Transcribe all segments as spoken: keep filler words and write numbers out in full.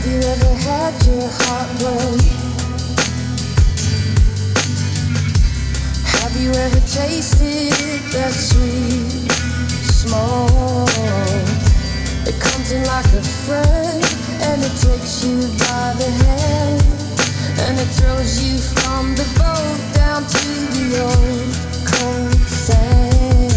you ever had your heart broke? Have you ever tasted that sweet smoke? It comes in like a friend, and it takes you by the hand, and it throws you from the boat down to the old cold sand.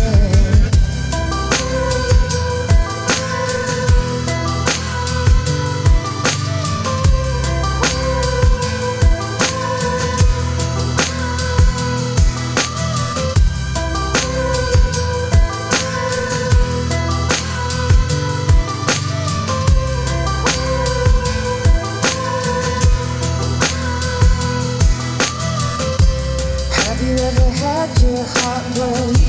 Your heart broke?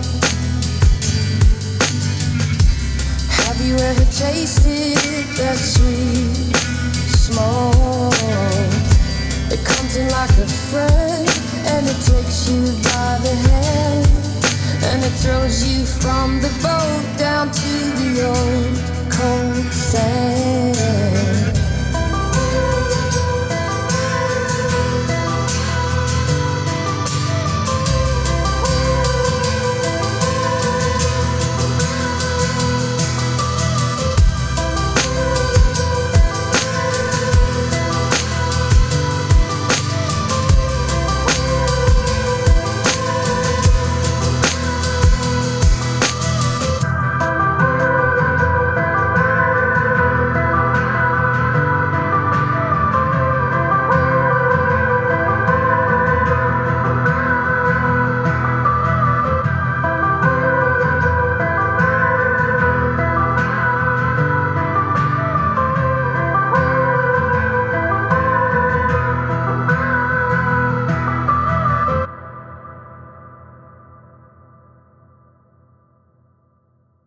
Have you ever tasted that sweet smoke? It comes in like a friend, and it takes you by the hand, and it throws you from the boat down to the old